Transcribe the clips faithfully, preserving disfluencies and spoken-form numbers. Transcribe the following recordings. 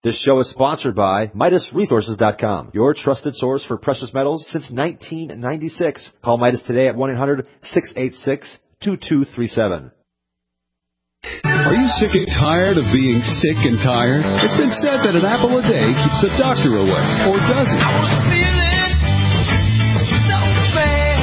This show is sponsored by Midas Resources dot com, your trusted source for precious metals since nineteen ninety-six. Call Midas today at one eight hundred, six eight six, two two three seven. Are you sick and tired of being sick and tired? It's been said that an apple a day keeps the doctor away, or does it? I was feeling so bad.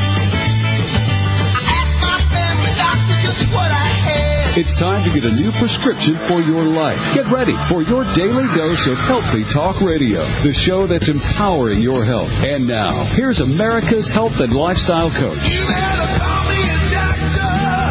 I asked my family doctor just what I had. It's time to get a new prescription for your life. Get ready for your daily dose of Healthy Talk Radio, the show that's empowering your health. And now, here's America's health and lifestyle coach. You better call me a doctor.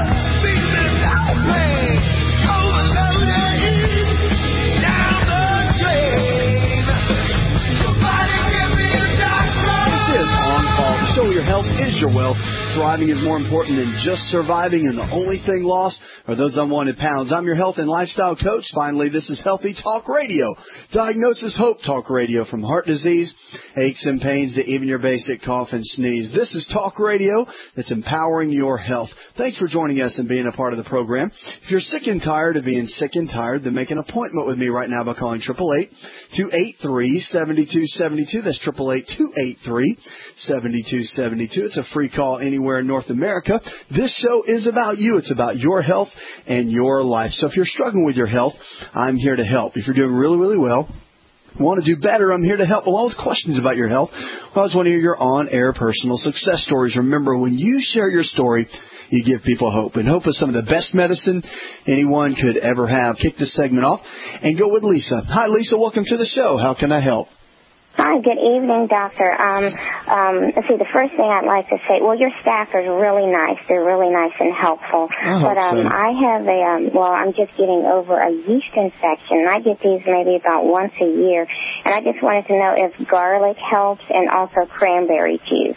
So your health is your wealth. Thriving is more important than just surviving, and the only thing lost are those unwanted pounds. I'm your health and lifestyle coach. Finally, this is Healthy Talk Radio. Diagnosis Hope Talk Radio, from heart disease, aches and pains, to even your basic cough and sneeze. This is Talk Radio that's empowering your health. Thanks for joining us and being a part of the program. If you're sick and tired of being sick and tired, then make an appointment with me right now by calling eight eight eight, two eight three, seven two seven two. That's eight eight eight, two eight three, seven two seven two. It's a free call anywhere in North America. This show is about you. It's about your health and your life. So if you're struggling with your health, I'm here to help. If you're doing really, really well, want to do better, I'm here to help. Along with questions about your health, well, I just want to hear your on-air personal success stories. Remember, when you share your story, you give people hope. And hope is some of the best medicine anyone could ever have. Kick this segment off and go with Lisa. Hi, Lisa. Welcome to the show. How can I help? Hi, good evening, doctor. Um, um, let's see, the first thing I'd like to say, well, your staff is really nice. They're really nice and helpful. I hope but um, so. I have a, um, well, I'm just getting over a yeast infection. I get these maybe about once a year. And I just wanted to know if garlic helps and also cranberry juice.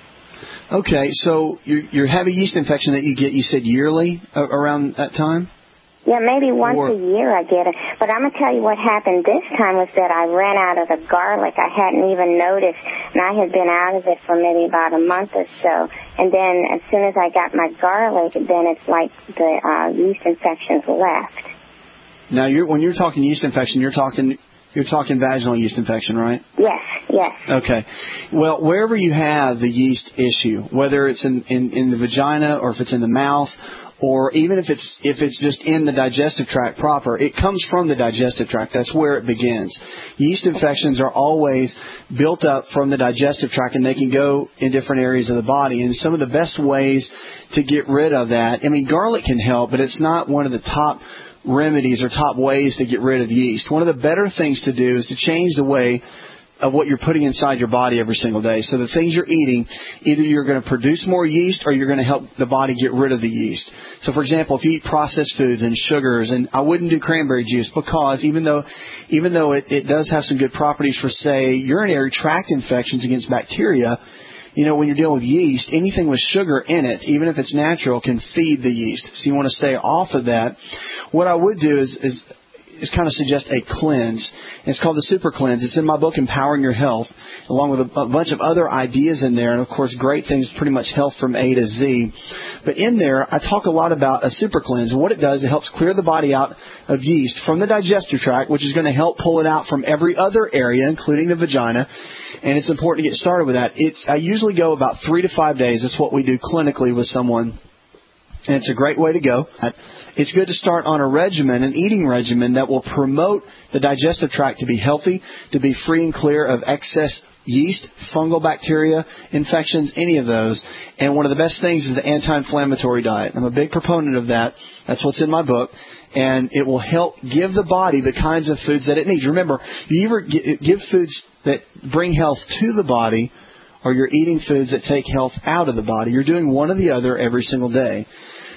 Okay, so you you have a yeast infection that you get, you said yearly uh, around that time? Yeah, maybe once or, a year I get it. But I'm going to tell you what happened this time was that I ran out of the garlic. I hadn't even noticed, and I had been out of it for maybe about a month or so. And then as soon as I got my garlic, then it's like the uh, yeast infections left. Now, you're, when you're talking yeast infection, you're talking you're talking vaginal yeast infection, right? Yes, yes. Okay. Well, wherever you have the yeast issue, whether it's in, in, in the vagina or if it's in the mouth, or even if it's if it's just in the digestive tract proper, it comes from the digestive tract. That's where it begins. Yeast infections are always built up from the digestive tract, and they can go in different areas of the body. And some of the best ways to get rid of that, I mean, garlic can help, but it's not one of the top remedies or top ways to get rid of yeast. One of the better things to do is to change the way of what you're putting inside your body every single day. So the things you're eating, either you're going to produce more yeast or you're going to help the body get rid of the yeast. So, for example, if you eat processed foods and sugars, and I wouldn't do cranberry juice because even though even though it, it does have some good properties for, say, urinary tract infections against bacteria, you know, when you're dealing with yeast, anything with sugar in it, even if it's natural, can feed the yeast. So you want to stay off of that. What I would do is... is is kind of suggest a cleanse. It's called the Super Cleanse. It's in my book, Empowering Your Health, along with a, a bunch of other ideas in there. And, of course, great things, pretty much health from A to Z. But in there, I talk a lot about a Super Cleanse. And what it does, it helps clear the body out of yeast from the digestive tract, which is going to help pull it out from every other area, including the vagina. And it's important to get started with that. It, I usually go about three to five days. That's what we do clinically with someone. And it's a great way to go. It's good to start on a regimen, an eating regimen that will promote the digestive tract to be healthy, to be free and clear of excess yeast, fungal bacteria, infections, any of those. And one of the best things is the anti-inflammatory diet. I'm a big proponent of that. That's what's in my book. And it will help give the body the kinds of foods that it needs. Remember, you either give foods that bring health to the body, or you're eating foods that take health out of the body. You're doing one or the other every single day.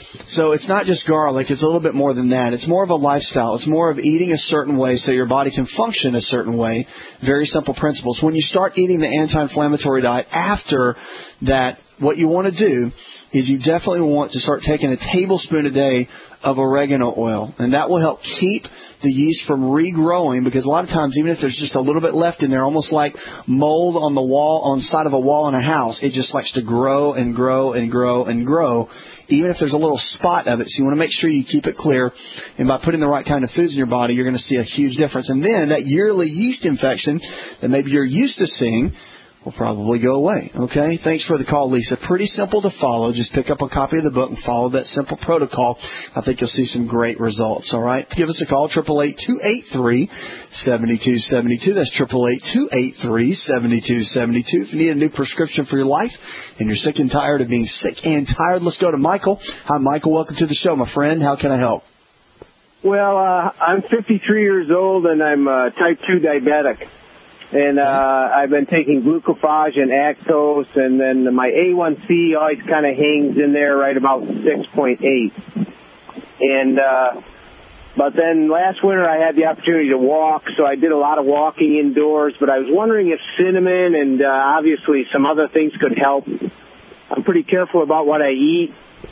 So it's not just garlic. It's a little bit more than that. It's more of a lifestyle. It's more of eating a certain way so your body can function a certain way. Very simple principles. When you start eating the anti-inflammatory diet after that, what you want to do is you definitely want to start taking a tablespoon a day of oregano oil. And that will help keep the yeast from regrowing, because a lot of times, even if there's just a little bit left in there, almost like mold on the wall, on the side of a wall in a house, it just likes to grow and grow and grow and grow even if there's a little spot of it. So you want to make sure you keep it clear. And by putting the right kind of foods in your body, you're going to see a huge difference. And then that yearly yeast infection that maybe you're used to seeing will probably go away. Okay? Thanks for the call, Lisa. Pretty simple to follow. Just pick up a copy of the book and follow that simple protocol. I think you'll see some great results. All right? Give us a call, eight eight eight, two eight three, seven two seven two. That's eight eight eight, two eight three, seven two seven two. If you need a new prescription for your life and you're sick and tired of being sick and tired, let's go to Michael. Hi, Michael. Welcome to the show, my friend. How can I help? Well, uh, I'm fifty-three years old, and I'm uh, type two diabetic. And uh, I've been taking glucophage and Actos, and then my A one C always kind of hangs in there right about six point eight. And uh, but then last winter I had the opportunity to walk, so I did a lot of walking indoors. But I was wondering if cinnamon and uh, obviously some other things could help. I'm pretty careful about what I eat.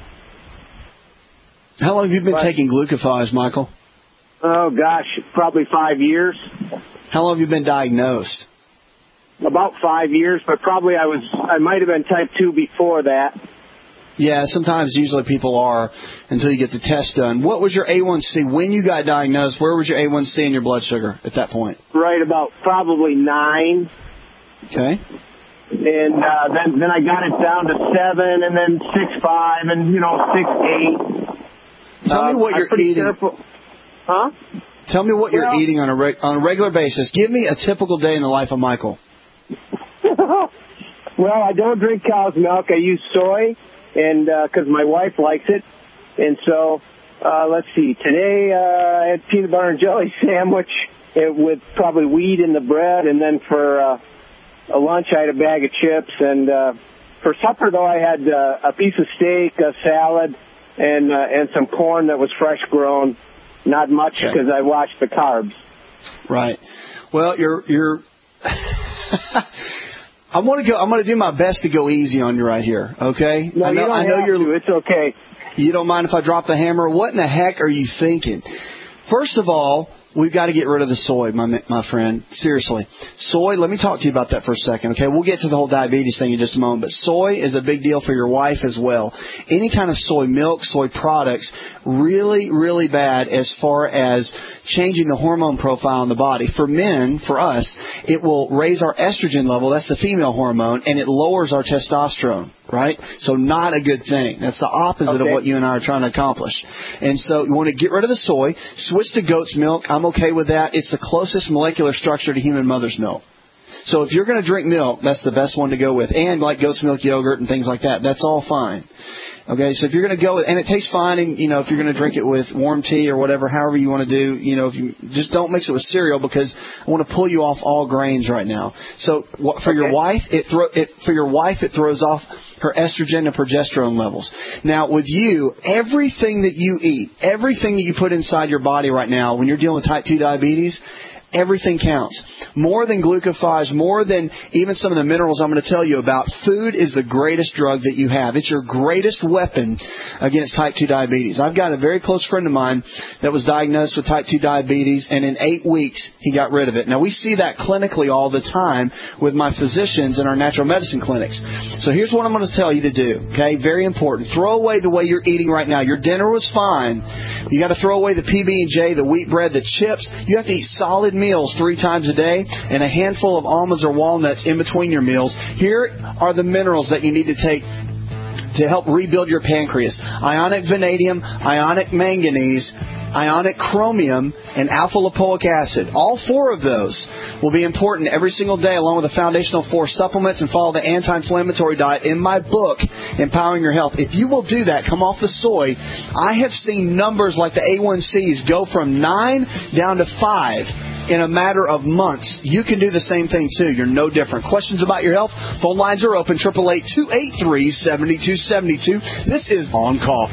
How long have you been but, taking glucophage, Michael? Oh, gosh, probably five years. How long have you been diagnosed? About five years, but probably I was I might have been type two before that. Yeah, sometimes usually people are until you get the test done. What was your A one C when you got diagnosed? Where was your A one C and your blood sugar at that point? Right about probably nine. Okay. And uh, then then I got it down to seven, and then six five, and you know six eight. Tell um, me what I'm you're pretty eating. Careful. Huh? Tell me what well, you're eating on a reg- on a regular basis. Give me a typical day in the life of Michael. Well, I don't drink cow's milk. I use soy, and because uh, my wife likes it, and so uh, let's see. Today uh, I had peanut butter and jelly sandwich with probably wheat in the bread, and then for uh, a lunch I had a bag of chips, and uh, for supper though I had uh, a piece of steak, a salad, and uh, and some corn that was fresh grown. Not much because okay. I watched the carbs. Right. Well, you're you're. I want to go. I'm going to do my best to go easy on you right here. Okay. No, I know, you don't I know have you're. to. It's okay. You don't mind if I drop the hammer? What in the heck are you thinking? First of all, we've got to get rid of the soy, my my friend. Seriously. Soy, let me talk to you about that for a second, okay? We'll get to the whole diabetes thing in just a moment, but soy is a big deal for your wife as well. Any kind of soy milk, soy products, really, really bad as far as changing the hormone profile in the body. For men, for us, it will raise our estrogen level, that's the female hormone, and it lowers our testosterone, right? So not a good thing. That's the opposite okay. of what you and I are trying to accomplish. And so you want to get rid of the soy, switch to goat's milk. I'm okay with that. It's the closest molecular structure to human mother's milk. So if you're going to drink milk, that's the best one to go with. And like goat's milk yogurt and things like that, that's all fine. Okay, so if you're going to go with, and it tastes fine, and you know, if you're going to drink it with warm tea or whatever, however you want to do, you know, if you just don't mix it with cereal because I want to pull you off all grains right now. So for okay. your wife, it throw it for your wife it throws off her estrogen and progesterone levels. Now with you, everything that you eat, everything that you put inside your body right now, when you're dealing with type two diabetes, everything counts. More than glucophage, more than even some of the minerals I'm going to tell you about, food is the greatest drug that you have. It's your greatest weapon against type two diabetes. I've got a very close friend of mine that was diagnosed with type two diabetes, and in eight weeks he got rid of it. Now, we see that clinically all the time with my physicians in our natural medicine clinics. So here's what I'm going to tell you to do, okay? Very important. Throw away the way you're eating right now. Your dinner was fine. You got to throw away the P B and J, the wheat bread, the chips. You have to eat solid meals three times a day and a handful of almonds or walnuts in between your meals. Here are the minerals that you need to take to help rebuild your pancreas. Ionic vanadium, ionic manganese, ionic chromium, and alpha-lipoic acid. All four of those will be important every single day along with the foundational four supplements, and follow the anti-inflammatory diet in my book, Empowering Your Health. If you will do that, come off the soy, I have seen numbers like the A one C's go from nine down to five in a matter of months. You can do the same thing too. You're no different. Questions about your health? Phone lines are open. eight eight eight, two eight three, seven two seven two. This is On Call.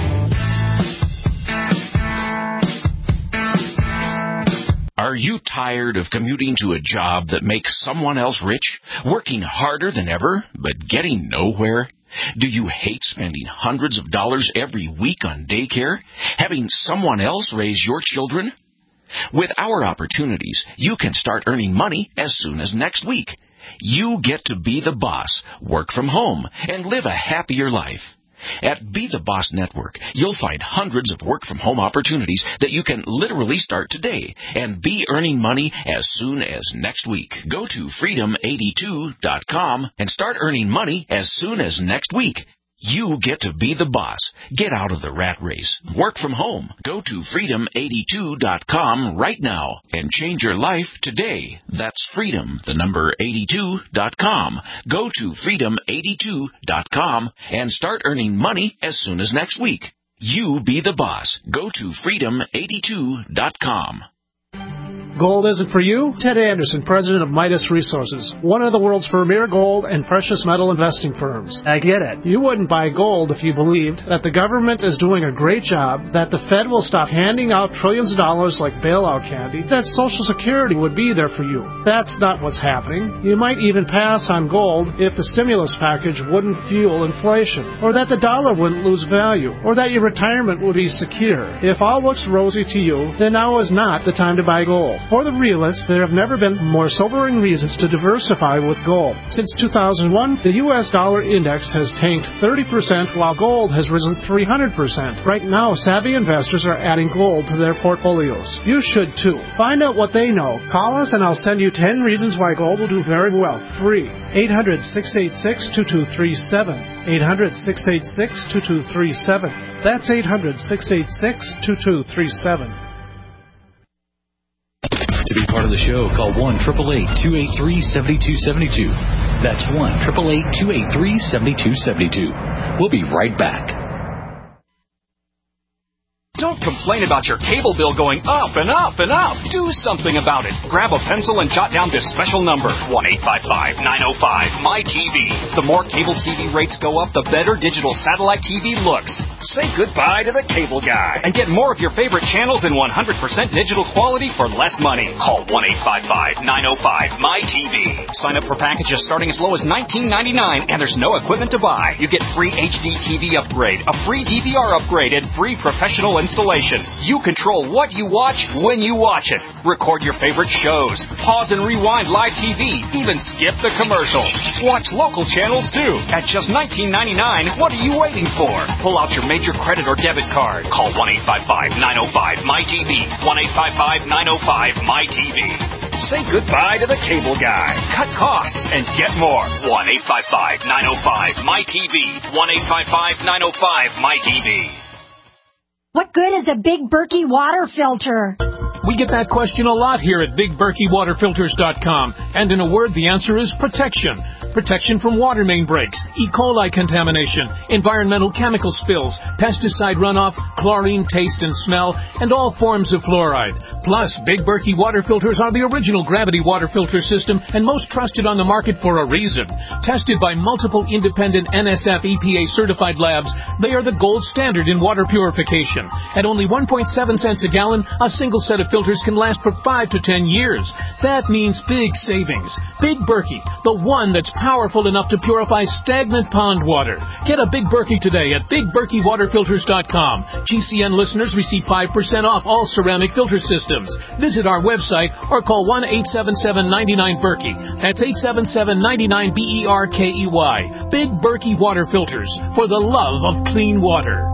Are you tired of commuting to a job that makes someone else rich, working harder than ever, but getting nowhere? Do you hate spending hundreds of dollars every week on daycare, having someone else raise your children? With our opportunities, you can start earning money as soon as next week. You get to be the boss, work from home, and live a happier life. At Be the Boss Network, you'll find hundreds of work-from-home opportunities that you can literally start today and be earning money as soon as next week. Go to freedom eighty-two dot com and start earning money as soon as next week. You get to be the boss. Get out of the rat race. Work from home. Go to freedom eighty-two dot com right now and change your life today. That's freedom, the number eighty-two dot com. Go to freedom eighty-two dot com and start earning money as soon as next week. You be the boss. Go to freedom eighty-two dot com. Gold isn't for you? Ted Anderson, president of Midas Resources, one of the world's premier gold and precious metal investing firms. I get it. You wouldn't buy gold if you believed that the government is doing a great job, that the Fed will stop handing out trillions of dollars like bailout candy, that Social Security would be there for you. That's not what's happening. You might even pass on gold if the stimulus package wouldn't fuel inflation, or that the dollar wouldn't lose value, or that your retirement would be secure. If all looks rosy to you, then now is not the time to buy gold. For the realists, there have never been more sobering reasons to diversify with gold. Since two thousand one, the U S dollar index has tanked thirty percent while gold has risen three hundred percent. Right now, savvy investors are adding gold to their portfolios. You should too. Find out what they know. Call us and I'll send you ten reasons why gold will do very well. Free. eight hundred, six eight six, two two three seven. eight hundred, six eight six, two two three seven. That's eight hundred, six eight six, two two three seven. To be part of the show, call one eight eight eight, two eight three, seven two seven two. That's one eight eight eight, two eight three, seven two seven two. We'll be right back. Don't complain about your cable bill going up and up and up. Do something about it. Grab a pencil and jot down this special number, one eight five five, nine oh five, M Y T V. The more cable T V rates go up, the better digital satellite T V looks. Say goodbye to the cable guy and get more of your favorite channels in one hundred percent digital quality for less money. Call one eight five five, nine oh five, M Y T V. Sign up for packages starting as low as nineteen ninety-nine and there's no equipment to buy. You get free H D T V upgrade, a free D V R upgrade, and free professional installation. You control what you watch when you watch it. Record your favorite shows. Pause and rewind live T V. Even skip the commercials. Watch local channels too. At just nineteen ninety-nine, what are you waiting for? Pull out your major credit or debit card. Call one eight five five, nine oh five, M Y T V. one eight five five, nine oh five, M Y T V. Say goodbye to the cable guy. Cut costs and get more. one eight five five, nine oh five, M Y T V. one eight five five, nine oh five, M Y T V. What good is a Big Berkey water filter? We get that question a lot here at big berkey water filters dot com. And in a word, the answer is protection. Protection from water main breaks, E. coli contamination, environmental chemical spills, pesticide runoff, chlorine taste and smell, and all forms of fluoride. Plus, Big Berkey water filters are the original gravity water filter system and most trusted on the market for a reason. Tested by multiple independent N S F E P A certified labs, they are the gold standard in water purification. At only one point seven cents a gallon, a single set of filters can last for five to ten years. That means big savings. Big Berkey, the one that's powerful enough to purify stagnant pond water. Get a Big Berkey today at big berkey water filters dot com. G C N listeners receive five percent off all ceramic filter systems. Visit our website or call one eight seven seven, nine nine, Berkey. That's eight seven seven, nine nine, B E R K E Y. Big Berkey Water Filters, for the love of clean water.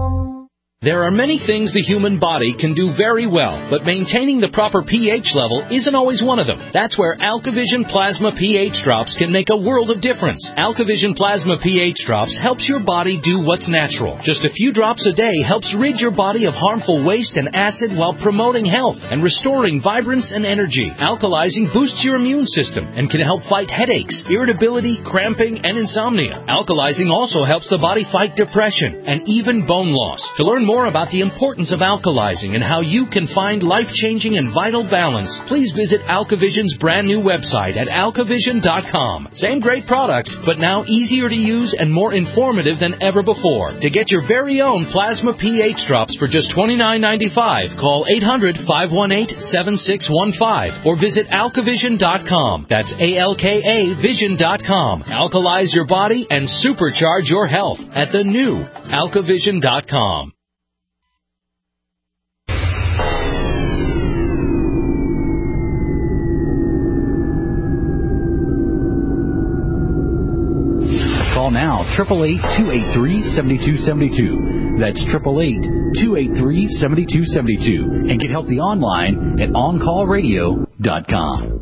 There are many things the human body can do very well, but maintaining the proper pH level isn't always one of them. That's where AlkaVision Plasma pH Drops can make a world of difference. AlkaVision Plasma pH Drops helps your body do what's natural. Just a few drops a day helps rid your body of harmful waste and acid while promoting health and restoring vibrance and energy. Alkalizing boosts your immune system and can help fight headaches, irritability, cramping, and insomnia. Alkalizing also helps the body fight depression and even bone loss. To learn more about the importance of alkalizing and how you can find life-changing and vital balance, please visit AlkaVision's brand new website at alkavision dot com. Same great products, but now easier to use and more informative than ever before. To get your very own Plasma pH Drops for just twenty-nine ninety-five, call eight hundred, five one eight, seven six one five or visit alkavision dot com. That's A L K A vision dot com. Alkalize your body and supercharge your health at the new alkavision dot com. Call Call now, eight eight eight, two eight three, seven two seven two. That's eight eight eight, two eight three, seven two seven two. And get healthy online at on call radio dot com.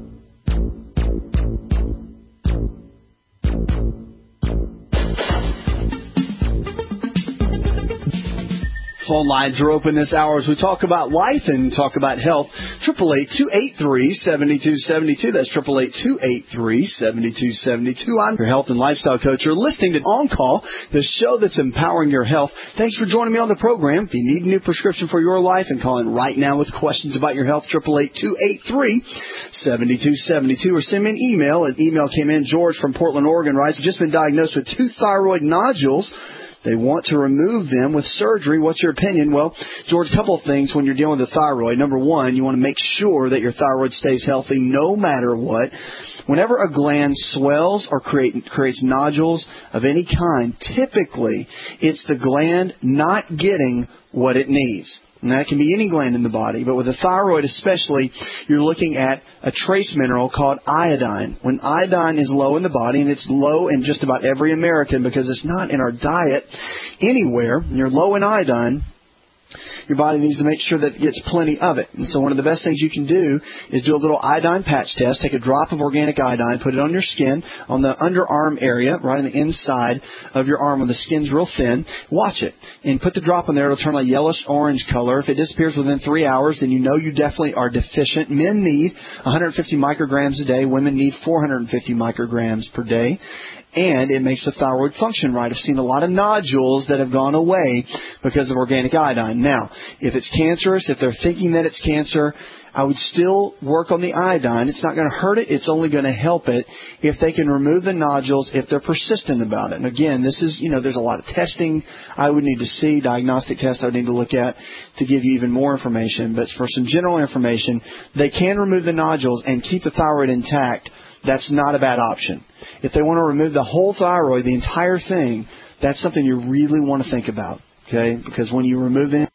Phone lines are open this hour as we talk about life and talk about health. eight eight eight, two eight three, seven two seven two. That's eight eight eight, two eight three, seven two seven two. I'm your health and lifestyle coach. You're listening to On Call, the show that's empowering your health. Thanks for joining me on the program. If you need a new prescription for your life, and call in right now with questions about your health, eight eight eight, two eight three, seven two seven two. Or send me an email. An email came in. George from Portland, Oregon writes, just been diagnosed with two thyroid nodules. They want to remove them with surgery. What's your opinion? Well, George, a couple of things when you're dealing with the thyroid. Number one, you want to make sure that your thyroid stays healthy no matter what. Whenever a gland swells or create, creates nodules of any kind, typically it's the gland not getting what it needs. And that can be any gland in the body, but with the thyroid especially, you're looking at a trace mineral called iodine. When iodine is low in the body, and it's low in just about every American because it's not in our diet anywhere, and you're low in iodine, your body needs to make sure that it gets plenty of it. And so one of the best things you can do is do a little iodine patch test. Take a drop of organic iodine, put it on your skin, on the underarm area, right on the inside of your arm when the skin's real thin. Watch it. And put the drop on there. It'll turn a yellowish-orange color. If it disappears within three hours, then you know you definitely are deficient. Men need one hundred fifty micrograms a day. Women need four hundred fifty micrograms per day. And it makes the thyroid function right. I've seen a lot of nodules that have gone away because of organic iodine. Now, if it's cancerous, if they're thinking that it's cancer, I would still work on the iodine. It's not going to hurt it. It's only going to help it if they can remove the nodules, if they're persistent about it. And again, this is, you know, there's a lot of testing I would need to see, diagnostic tests I would need to look at to give you even more information. But for some general information, they can remove the nodules and keep the thyroid intact. That's not a bad option. If they want to remove the whole thyroid, the entire thing, that's something you really want to think about, okay? Because when you remove it,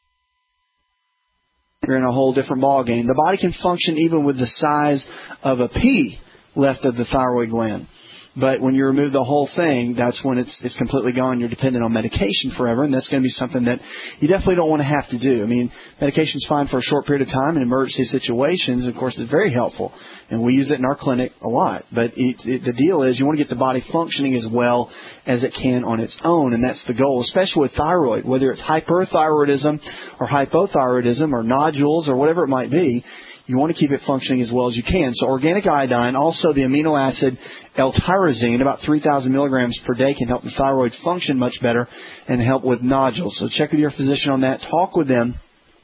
you're in a whole different ballgame. The body can function even with the size of a pea left of the thyroid gland. But when you remove the whole thing, that's when it's it's completely gone. You're dependent on medication forever, and that's going to be something that you definitely don't want to have to do. I mean, medication's fine for a short period of time in emergency situations. Of course, it's very helpful, and we use it in our clinic a lot. But it, it, the deal is you want to get the body functioning as well as it can on its own, and that's the goal, especially with thyroid, whether it's hyperthyroidism or hypothyroidism or nodules or whatever it might be. You want to keep it functioning as well as you can. So organic iodine, also the amino acid L-tyrosine, about three thousand milligrams per day, can help the thyroid function much better and help with nodules. So check with your physician on that. Talk with them.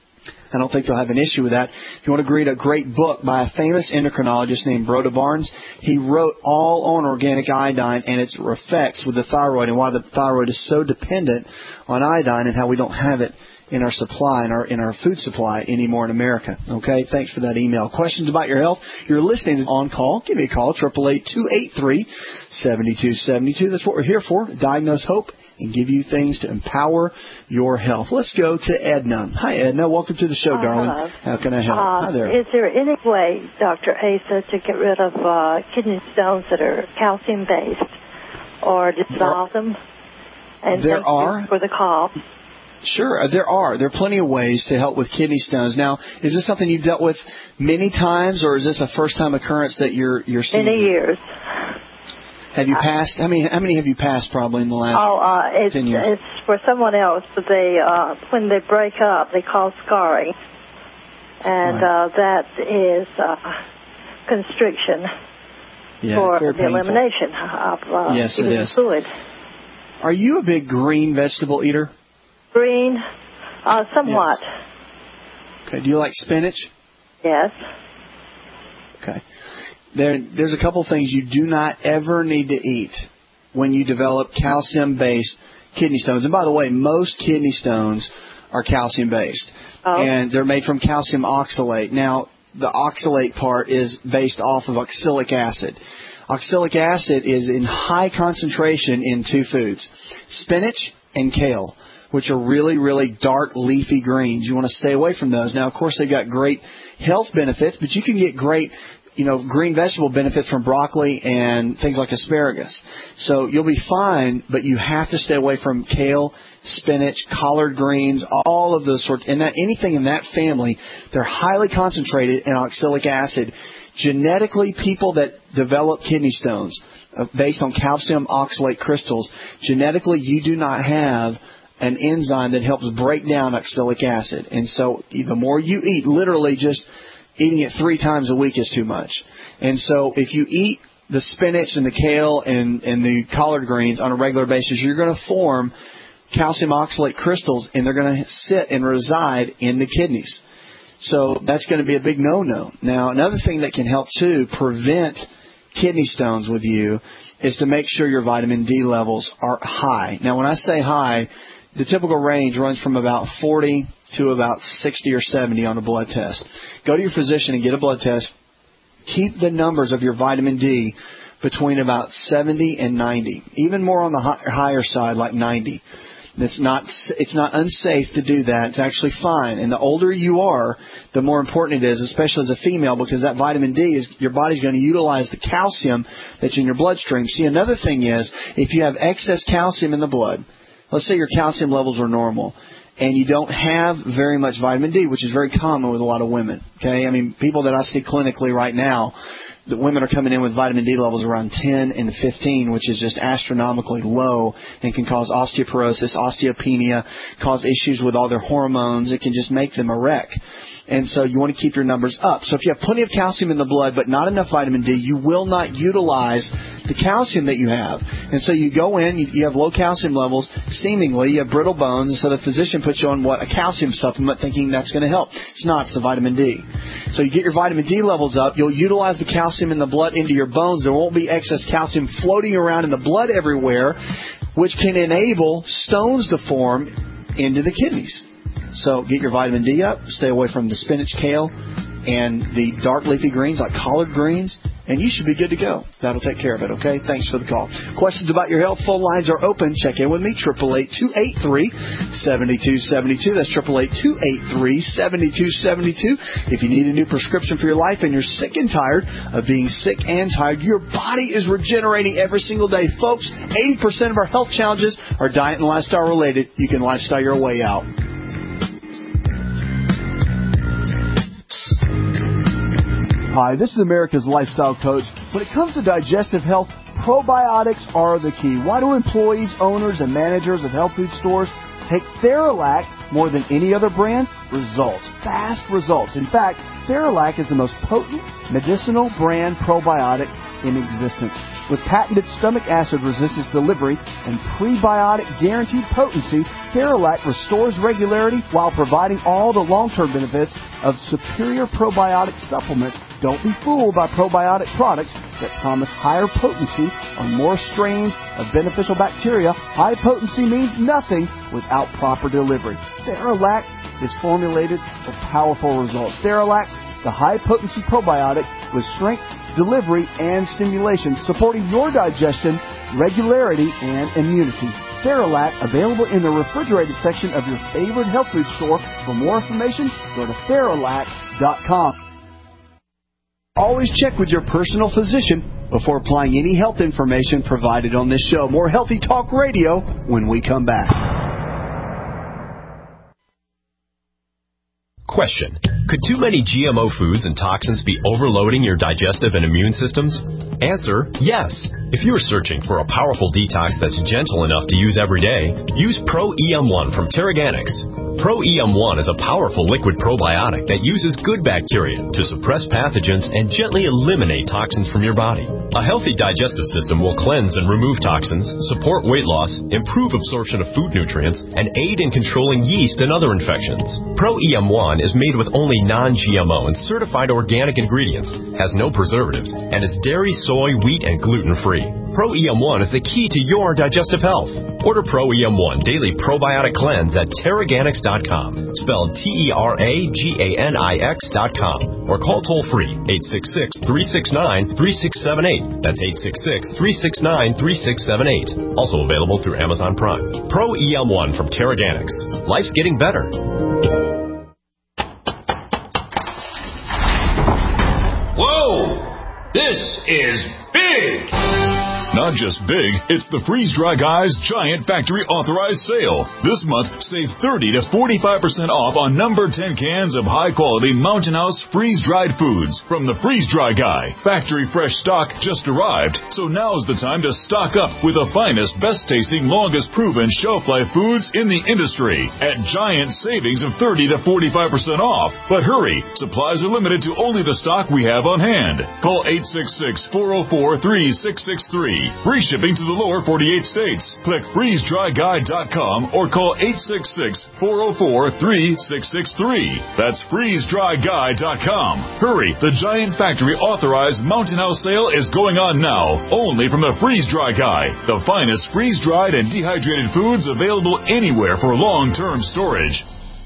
I don't think they'll have an issue with that. If you want to read a great book by a famous endocrinologist named Broda Barnes, he wrote all on organic iodine and its effects with the thyroid and why the thyroid is so dependent on iodine and how we don't have it in our supply, in our in our food supply anymore in America. Okay, thanks for that email. Questions about your health? You're listening to On Call. Give me a call, eight eight eight, two eight three, seven two seven two. That's what we're here for, diagnose hope and give you things to empower your health. Let's go to Edna. Hi, Edna. Welcome to the show, uh, darling. Hello. How can I help? Uh, Hi there. Is there any way, Doctor Asa, to get rid of uh, kidney stones that are calcium-based or dissolve them? And there are. For the call. Sure, there are. There are plenty of ways to help with kidney stones. Now, is this something you've dealt with many times, or is this a first-time occurrence that you're you're seeing? Many years. Have you passed? How many? How many have you passed? Probably in the last oh, uh, it's, ten years. It's for someone else, but they uh, when they break up, they cause scarring, and right. uh, that is uh, constriction yeah, for the painful. elimination of uh, yes, it is. fluid. Are you a big green vegetable eater? Green, uh, somewhat. Yes. Okay. Do you like spinach? Yes. Okay. There, there's a couple things you do not ever need to eat when you develop calcium-based kidney stones. And by the way, most kidney stones are calcium-based. Oh. And they're made from calcium oxalate. Now, the oxalate part is based off of oxalic acid. Oxalic acid is in high concentration in two foods, spinach and kale, which are really, really dark, leafy greens. You want to stay away from those. Now, of course, they've got great health benefits, but you can get great you know, green vegetable benefits from broccoli and things like asparagus. So you'll be fine, but you have to stay away from kale, spinach, collard greens, all of those sorts, and that anything in that family, they're highly concentrated in oxalic acid. Genetically, people that develop kidney stones uh, based on calcium oxalate crystals, genetically you do not have an enzyme that helps break down oxalic acid. And so the more you eat, literally just eating it three times a week is too much. And so if you eat the spinach and the kale and, and the collard greens on a regular basis, you're going to form calcium oxalate crystals, and they're going to sit and reside in the kidneys. So that's going to be a big no-no. Now, another thing that can help, too, prevent kidney stones with you is to make sure your vitamin D levels are high. Now, when I say high, the typical range runs from about forty to about sixty or seventy on a blood test. Go to your physician and get a blood test. Keep the numbers of your vitamin D between about seventy and ninety, even more on the higher side, like ninety. It's not it's not unsafe to do that. It's actually fine. And the older you are, the more important it is, especially as a female, because that vitamin D is your body's going to utilize the calcium that's in your bloodstream. See, another thing is, if you have excess calcium in the blood, let's say your calcium levels are normal, and you don't have very much vitamin D, which is very common with a lot of women. Okay, I mean, people that I see clinically right now, the women are coming in with vitamin D levels around ten and fifteen, which is just astronomically low and can cause osteoporosis, osteopenia, cause issues with all their hormones. It can just make them a wreck. And so you want to keep your numbers up. So if you have plenty of calcium in the blood but not enough vitamin D, you will not utilize the calcium that you have. And so you go in, you, you have low calcium levels, seemingly, you have brittle bones, and so the physician puts you on what? A calcium supplement, thinking that's going to help. It's not, it's the vitamin D. So you get your vitamin D levels up, you'll utilize the calcium in the blood into your bones. There won't be excess calcium floating around in the blood everywhere, which can enable stones to form into the kidneys. So get your vitamin D up, stay away from the spinach, kale, and the dark leafy greens like collard greens, and you should be good to go. That'll take care of it, okay? Thanks for the call. Questions about your health, phone lines are open. Check in with me, eight eight eight, two eight three, seven two seven two. That's eight eight eight, two eight three, seven two seven two. If you need a new prescription for your life and you're sick and tired of being sick and tired, your body is regenerating every single day. Folks, eighty percent of our health challenges are diet and lifestyle related. You can lifestyle your way out. Hi, this is America's Lifestyle Coach. When it comes to digestive health, probiotics are the key. Why do employees, owners, and managers of health food stores take Theralac more than any other brand? Results. Fast results. In fact, Theralac is the most potent medicinal brand probiotic in existence. With patented stomach acid resistance delivery and prebiotic guaranteed potency, Theralac restores regularity while providing all the long-term benefits of superior probiotic supplements. Don't be fooled by probiotic products that promise higher potency on more strains of beneficial bacteria. High potency means nothing without proper delivery. Theralac is formulated for powerful results. Theralac, the high-potency probiotic with strength, delivery, and stimulation, supporting your digestion, regularity, and immunity. Theralac, available in the refrigerated section of your favorite health food store. For more information, go to Theralac dot com. Always check with your personal physician before applying any health information provided on this show. More Healthy Talk Radio when we come back. Question. Could too many G M O foods and toxins be overloading your digestive and immune systems? Answer, yes. If you are searching for a powerful detox that's gentle enough to use every day, use Pro E M one from Teraganix. Pro E M one is a powerful liquid probiotic that uses good bacteria to suppress pathogens and gently eliminate toxins from your body. A healthy digestive system will cleanse and remove toxins, support weight loss, improve absorption of food nutrients, and aid in controlling yeast and other infections. Pro E M one is made with only non-G M O and certified organic ingredients, has no preservatives, and is dairy, soy, wheat, and gluten-free. Pro E M one is the key to your digestive health. Order Pro E M one Daily Probiotic Cleanse at Teraganix dot com, spelled T E R A G A N I X dot com, or call toll-free eight six six, three six nine, three six seven eight. That's eight six six, three six nine, three six seven eight. Also available through Amazon Prime. Pro E M one from Teraganix. Life's getting better. Whoa! This is big! Not just big, it's the Freeze Dry Guy's Giant Factory Authorized Sale. This month, save thirty to forty-five percent off on number ten cans of high-quality Mountain House freeze-dried foods from the Freeze Dry Guy. Factory fresh stock just arrived, so now's the time to stock up with the finest, best-tasting, longest-proven shelf-life foods in the industry at giant savings of thirty to forty-five percent off. But hurry, supplies are limited to only the stock we have on hand. Call eight six six, four oh four, three six six three. Free shipping to the lower forty-eight states. Click freeze dry guy dot com or call eight six six, four oh four, three six six three. That's freeze dry guy dot com. Hurry, the Giant Factory Authorized Mountain House Sale is going on now, only from the Freeze Dry Guy, the finest freeze-dried and dehydrated foods available anywhere for long-term storage.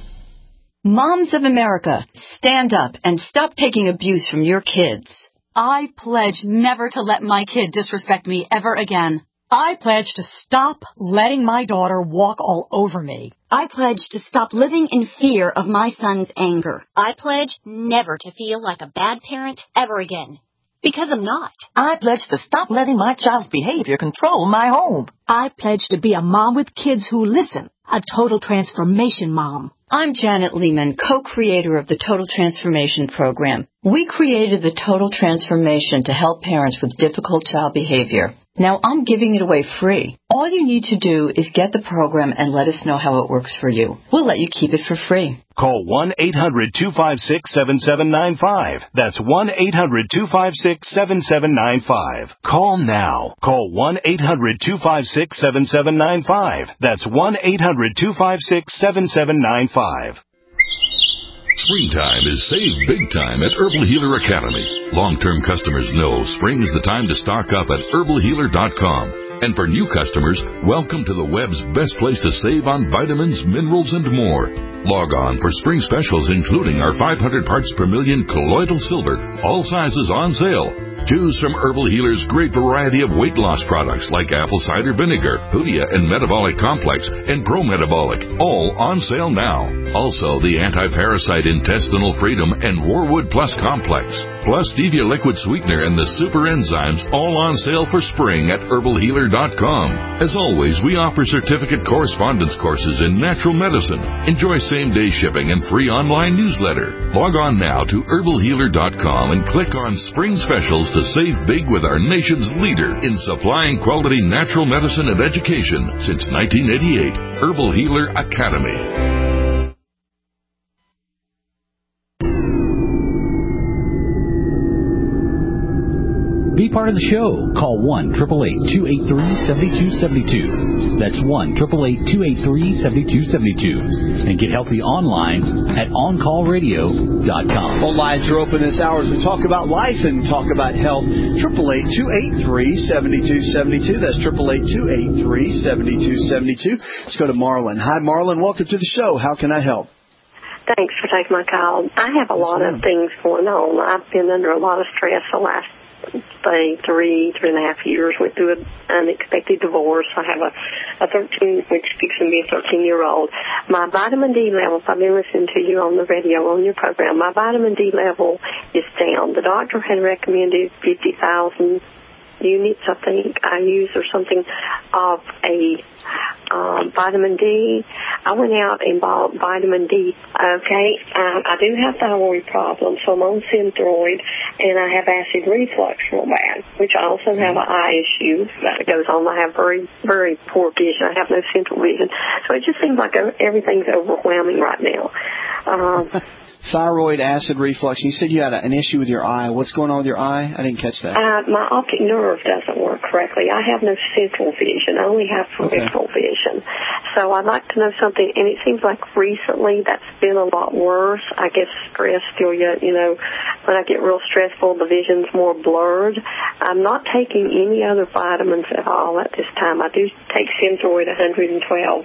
Moms of America, stand up and stop taking abuse from your kids. I pledge never to let my kid disrespect me ever again. I pledge to stop letting my daughter walk all over me. I pledge to stop living in fear of my son's anger. I pledge never to feel like a bad parent ever again. Because I'm not. I pledge to stop letting my child's behavior control my home. I pledge to be a mom with kids who listen, a total transformation mom. I'm Janet Lehman, co-creator of the Total Transformation Program. We created the Total Transformation to help parents with difficult child behavior. Now I'm giving it away free. All you need to do is get the program and let us know how it works for you. We'll let you keep it for free. Call one eight hundred, two five six, seven seven nine five. That's one eight hundred, two five six, seven seven nine five. Call now. Call one eight hundred, two five six, seven seven nine five. That's one eight hundred, two five six, seven seven nine five. Springtime is save big time at Herbal Healer Academy. Long-term customers know spring is the time to stock up at herbal healer dot com. And for new customers, welcome to the web's best place to save on vitamins, minerals, and more. Log on for spring specials including our five hundred parts per million colloidal silver, all sizes on sale. Choose from Herbal Healer's great variety of weight loss products like apple cider vinegar, Hoodia and Metabolic Complex, and Pro Metabolic, all on sale now. Also, the Anti-Parasite Intestinal Freedom and Warwood Plus Complex, plus Stevia Liquid Sweetener and the Super Enzymes, all on sale for spring at herbal healer dot com. As always, we offer certificate correspondence courses in natural medicine. Enjoy same-day shipping and free online newsletter. Log on now to herbal healer dot com and click on Spring Specials to save big with our nation's leader in supplying quality natural medicine and education since nineteen eighty-eight, Herbal Healer Academy. Be part of the show. Call one, eight eight eight, two eight three, seven two seven two. That's one, eight eight eight, two eight three, seven two seven two. And get healthy online at on call radio dot com. Phone lines are open this hour as we talk about life and talk about health. eight eight eight, two eight three, seven two seven two. That's eight eight eight, two eight three, seven two seven two. Let's go to Marlon. Hi, Marlon. Welcome to the show. How can I help? Thanks for taking my call. I have a lot of things going on. I've been under a lot of stress the last say three, three and a half years. Went through an unexpected divorce. I have a, a thirteen, which fixing to be a thirteen-year-old. My vitamin D levels, I've been listening to you on the radio, on your program. My vitamin D level is down. The doctor had recommended fifty thousand units, I think I used, or something, of a um, vitamin D. I went out and bought vitamin D. Okay, um, I do have thyroid problems, so I'm on Synthroid, and I have acid reflux real bad, which I also have an eye issue that goes on. I have very, very poor vision. I have no central vision. So it just seems like everything's overwhelming right now. Um, Thyroid, acid reflux. You said you had an issue with your eye. What's going on with your eye? I didn't catch that. Uh, my optic nerve doesn't work correctly. I have no central vision. I only have peripheral okay. vision. So I'd like to know something, and it seems like recently that's been a lot worse. I guess stress still yet, you know, when I get real stressful, the vision's more blurred. I'm not taking any other vitamins at all at this time. I do take Synthroid one hundred twelve.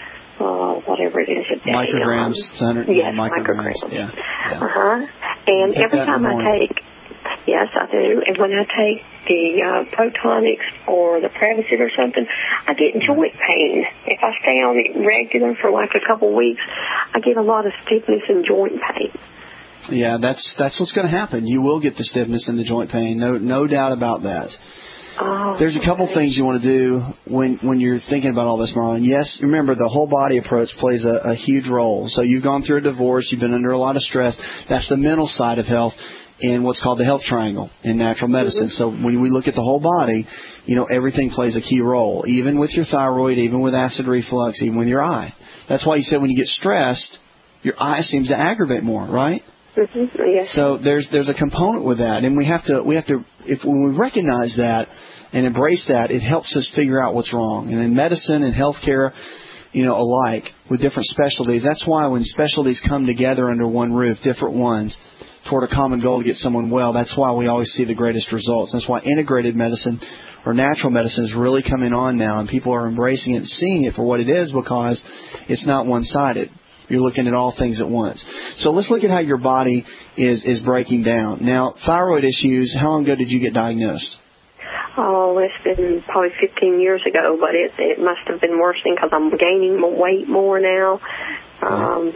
Uh, whatever it is. A day. Micrograms. Um, one hundred, yes, micrograms. micrograms. Yeah. yeah. Uh-huh. And every time I take, yes, I do. And when I take the uh, Protonics or the Prevacid or something, I get joint pain. If I stay on it regular for like a couple of weeks, I get a lot of stiffness and joint pain. Yeah, that's that's what's going to happen. You will get the stiffness and the joint pain. No, no doubt about that. Oh, There's a couple okay. things you want to do when when you're thinking about all this, Marlon. Yes, remember the whole body approach plays a, a huge role. So you've gone through a divorce, you've been under a lot of stress. That's the mental side of health in what's called the health triangle in natural medicine. Mm-hmm. So when we look at the whole body, you know, everything plays a key role, even with your thyroid, even with acid reflux, even with your eye. That's why you said when you get stressed, your eye seems to aggravate more, right? Mm-hmm. Yes. So there's there's a component with that, and we have to we have to if when we recognize that and embrace that, it helps us figure out what's wrong. And in medicine and healthcare, you know, alike with different specialties, that's why when specialties come together under one roof, different ones, toward a common goal to get someone well, that's why we always see the greatest results. That's why integrated medicine or natural medicine is really coming on now, and people are embracing it and seeing it for what it is because it's not one-sided. You're looking at all things at once. So let's look at how your body is, is breaking down. Now, thyroid issues, how long ago did you get diagnosed? Oh, it's been probably fifteen years ago, but it, it must have been worsening because I'm gaining weight more now. Um,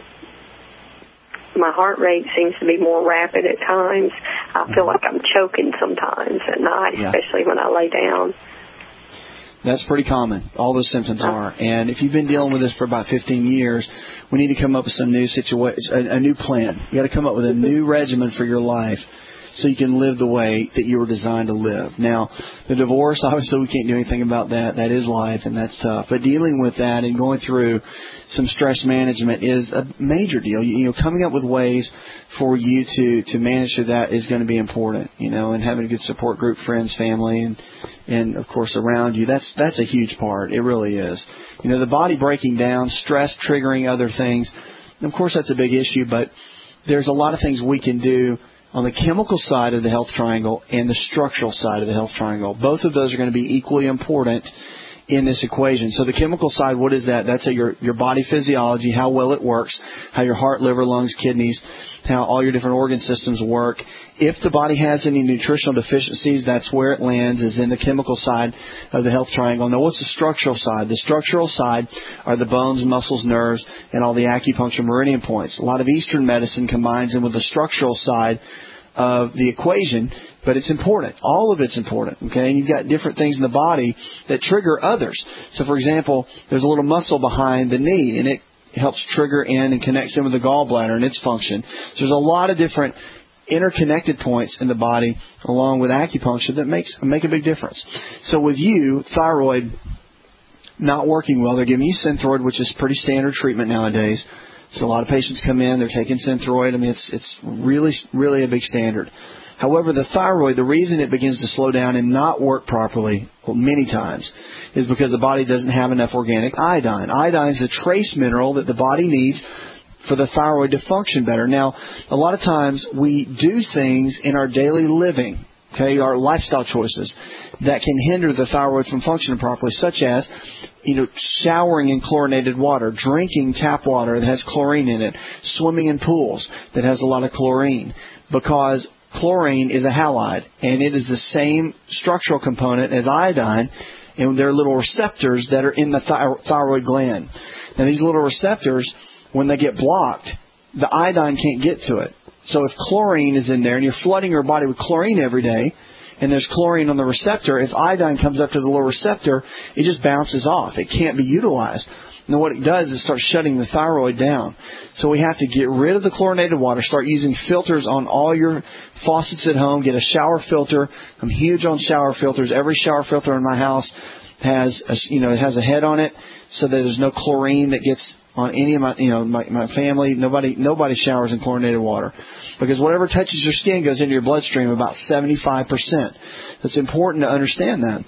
my heart rate seems to be more rapid at times. I feel like I'm choking sometimes at night, Yeah. especially when I lay down. That's pretty common. All those symptoms are. And if you've been dealing with this for about fifteen years, we need to come up with some new situation, a, a new plan. You got to come up with a new regimen for your life so you can live the way that you were designed to live. Now, the divorce, obviously we can't do anything about that. That is life, and that's tough. But dealing with that and going through some stress management is a major deal. You, you know, coming up with ways for you to, to manage through that is going to be important, you know, and having a good support group, friends, family, and, and of course, around you. That's, that's a huge part. It really is. You know, the body breaking down, stress triggering other things, of course, that's a big issue, but there's a lot of things we can do on the chemical side of the health triangle and the structural side of the health triangle. Both of those are going to be equally important in this equation. So the chemical side, what is that? That's a, your, your body physiology, how well it works, how your heart, liver, lungs, kidneys, how all your different organ systems work. If the body has any nutritional deficiencies, that's where it lands, is in the chemical side of the health triangle. Now, what's the structural side? The structural side are the bones, muscles, nerves, and all the acupuncture meridian points. A lot of Eastern medicine combines in with the structural side of the equation, but it's important. All of it's important, okay? And you've got different things in the body that trigger others. So, for example, there's a little muscle behind the knee, and it helps trigger in and connects in with the gallbladder and its function. So there's a lot of different interconnected points in the body, along with acupuncture, that makes make a big difference. So with you, thyroid not working well, they're giving you Synthroid, which is pretty standard treatment nowadays. So a lot of patients come in, they're taking Synthroid. I mean, it's it's really, really a big standard. However, the thyroid, the reason it begins to slow down and not work properly, well, many times, is because the body doesn't have enough organic iodine. Iodine is a trace mineral that the body needs for the thyroid to function better. Now, a lot of times we do things in our daily living, okay, our lifestyle choices, that can hinder the thyroid from functioning properly, such as, you know, showering in chlorinated water, drinking tap water that has chlorine in it, swimming in pools that has a lot of chlorine, because chlorine is a halide, and it is the same structural component as iodine, and there are little receptors that are in the thy- thyroid gland. Now, these little receptors, when they get blocked, the iodine can't get to it. So if chlorine is in there and you're flooding your body with chlorine every day, and there's chlorine on the receptor, if iodine comes up to the little receptor, it just bounces off. It can't be utilized. And what it does is start shutting the thyroid down. So we have to get rid of the chlorinated water, start using filters on all your faucets at home, get a shower filter. I'm huge on shower filters. Every shower filter in my house has a, you know, it has a head on it so that there's no chlorine that gets on any of my, you know, my, my family. Nobody, nobody showers in chlorinated water, because whatever touches your skin goes into your bloodstream, about seventy-five percent. It's important to understand that.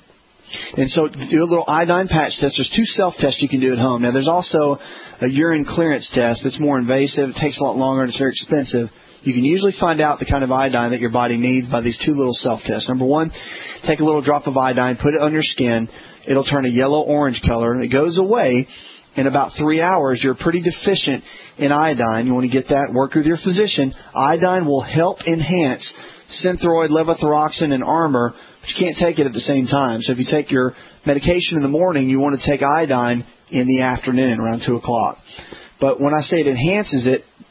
And so do a little iodine patch test. There's two self-tests you can do at home. Now, there's also a urine clearance test. It's more invasive. It takes a lot longer, and it's very expensive. You can usually find out the kind of iodine that your body needs by these two little self-tests. Number one, take a little drop of iodine, put it on your skin. It'll turn a yellow-orange color, and it goes away in about three hours. You're pretty deficient in iodine. You want to get that, work with your physician. Iodine will help enhance Synthroid, levothyroxine, and Armour, but you can't take it at the same time. So if you take your medication in the morning, you want to take iodine in the afternoon around two o'clock. But when I say it enhances it,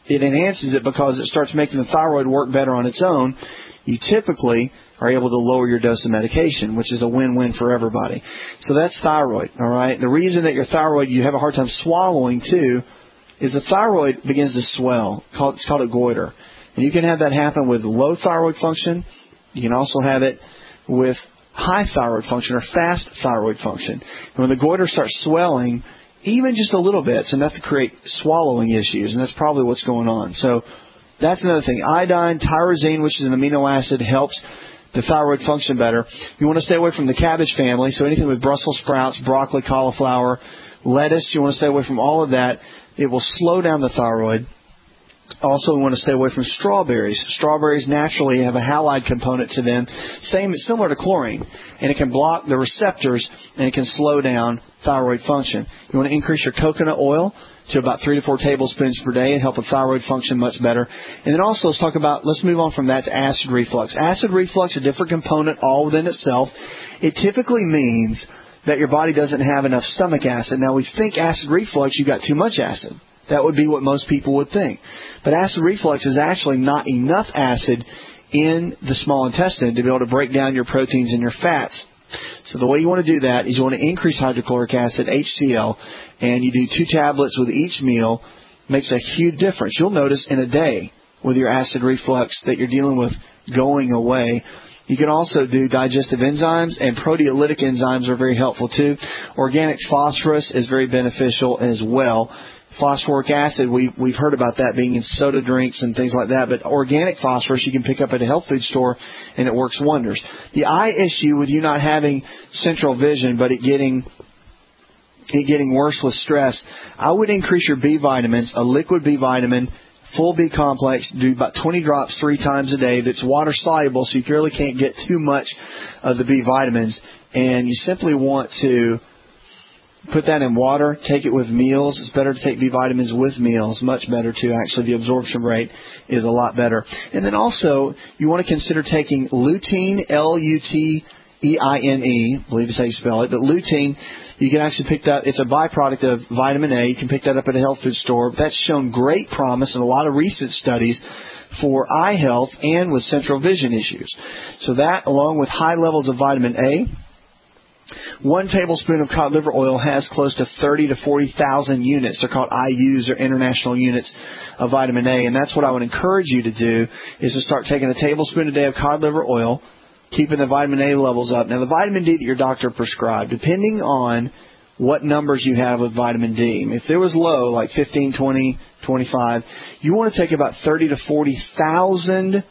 it enhances it because it starts making the thyroid work better on its own. You typically are able to lower your dose of medication, which is a win-win for everybody. So that's thyroid, all right? The reason that your thyroid, you have a hard time swallowing, too, is the thyroid begins to swell. It's called a goiter. And you can have that happen with low thyroid function. You can also have it with high thyroid function or fast thyroid function. And when the goiter starts swelling, even just a little bit, it's enough to create swallowing issues, and that's probably what's going on. So that's another thing. Iodine, tyrosine, which is an amino acid, helps the thyroid function better. You want to stay away from the cabbage family, so anything with Brussels sprouts, broccoli, cauliflower, lettuce, you want to stay away from all of that. It will slow down the thyroid. Also, we want to stay away from strawberries. Strawberries naturally have a halide component to them, same similar to chlorine, and it can block the receptors and it can slow down thyroid function. You want to increase your coconut oil to about three to four tablespoons per day and help with thyroid function much better. And then also let's talk about, let's move on from that to acid reflux. Acid reflux, a different component all within itself. It typically means that your body doesn't have enough stomach acid. Now, we think acid reflux, you got too much acid. That would be what most people would think. But acid reflux is actually not enough acid in the small intestine to be able to break down your proteins and your fats. So the way you want to do that is you want to increase hydrochloric acid, H C l, and you do two tablets with each meal. Makes a huge difference. You'll notice in a day with your acid reflux that you're dealing with going away. You can also do digestive enzymes, and proteolytic enzymes are very helpful too. Organic phosphorus is very beneficial as well. Phosphoric acid, we, we've heard about that being in soda drinks and things like that, but organic phosphorus you can pick up at a health food store, and it works wonders. The eye issue with you not having central vision, but it getting it getting worse with stress, I would increase your B vitamins, a liquid B vitamin, full B complex, do about twenty drops three times a day. That's water soluble, so you really can't get too much of the B vitamins, and you simply want to put that in water, take it with meals. It's better to take B vitamins with meals, much better too. Actually, the absorption rate is a lot better. And then also, you want to consider taking lutein, L U T E I N E, I believe is how you spell it, but lutein, you can actually pick that, it's a byproduct of vitamin A. You can pick that up at a health food store. That's shown great promise in a lot of recent studies for eye health and with central vision issues. So that, along with high levels of vitamin A, one tablespoon of cod liver oil has close to thirty to forty thousand units. They're called I U's, or international units of vitamin A. And that's what I would encourage you to do, is to start taking a tablespoon a day of cod liver oil, keeping the vitamin A levels up. Now, the vitamin D that your doctor prescribed, depending on what numbers you have with vitamin D, if there was low, like fifteen, twenty, twenty-five, you want to take about thirty to forty thousand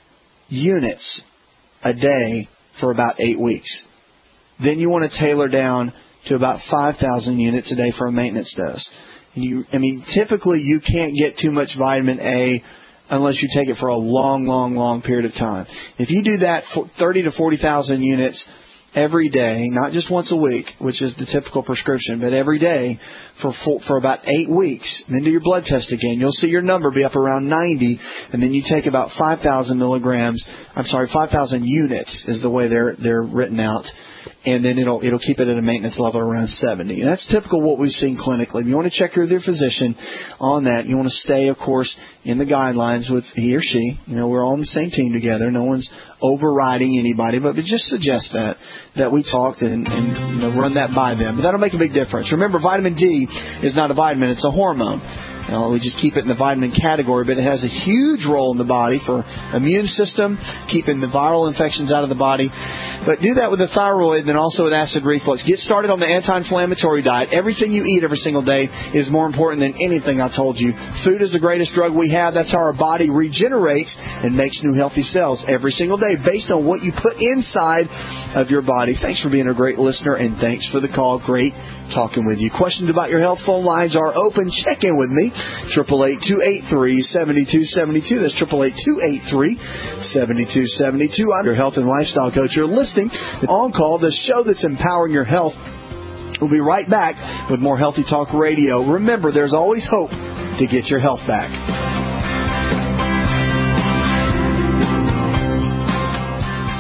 units a day for about eight weeks. Then you want to tailor down to about five thousand units a day for a maintenance dose. And you, I mean, typically you can't get too much vitamin A unless you take it for a long, long, long period of time. If you do that for thirty to forty thousand units every day, not just once a week, which is the typical prescription, but every day for for about eight weeks, and then do your blood test again, you'll see your number be up around ninety, and then you take about five thousand milligrams, I'm sorry, five thousand units is the way they're they're written out. And then it'll it'll keep it at a maintenance level around seventy. And that's typical what we've seen clinically. You want to check with your physician on that. You want to stay, of course, in the guidelines with he or she. You know, we're all on the same team together. No one's overriding anybody, but we just suggest that that we talked and, and you know, run that by them. But that'll make a big difference. Remember, vitamin D is not a vitamin; it's a hormone. You know, we just keep it in the vitamin category, but it has a huge role in the body for immune system, keeping the viral infections out of the body. But do that with the thyroid, then also with acid reflux. Get started on the anti-inflammatory diet. Everything you eat every single day is more important than anything I told you. Food is the greatest drug we have. That's how our body regenerates and makes new healthy cells every single day based on what you put inside of your body. Thanks for being a great listener, and thanks for the call. Great talking with you. Questions about your health? Phone lines are open. Check in with me. eight eight eight, two eight three, seven two seven two. That's eight eight eight, two eight three, seven two seven two. I'm your health and lifestyle coach. You're listening to On Call, the show that's empowering your health. We'll be right back with more Healthy Talk Radio. Remember, there's always hope to get your health back.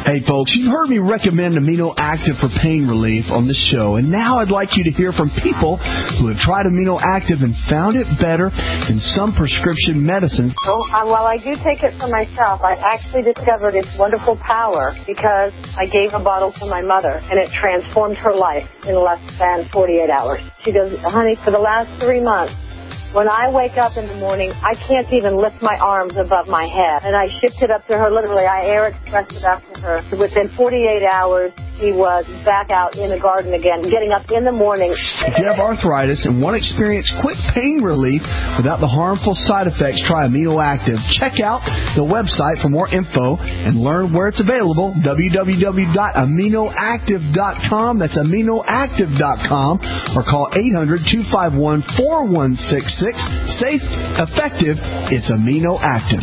Hey folks, you've heard me recommend Amino Active for pain relief on the show, and now I'd like you to hear from people who have tried Amino Active and found it better than some prescription medicines. Oh, uh, well, I do take it for myself. I actually discovered its wonderful power because I gave a bottle to my mother, and it transformed her life in less than forty-eight hours. She goes, honey, for the last three months, when I wake up in the morning, I can't even lift my arms above my head. And I shipped it up to her, literally. I air expressed it up to her. Within forty-eight hours, she was back out in the garden again, getting up in the morning. If you have arthritis and want to experience quick pain relief without the harmful side effects, try Amino Active. Check out the website for more info and learn where it's available, w w w dot amino active dot com. That's amino active dot com, or call eight hundred, two five one, four one six six. Safe, effective, it's Amino Active.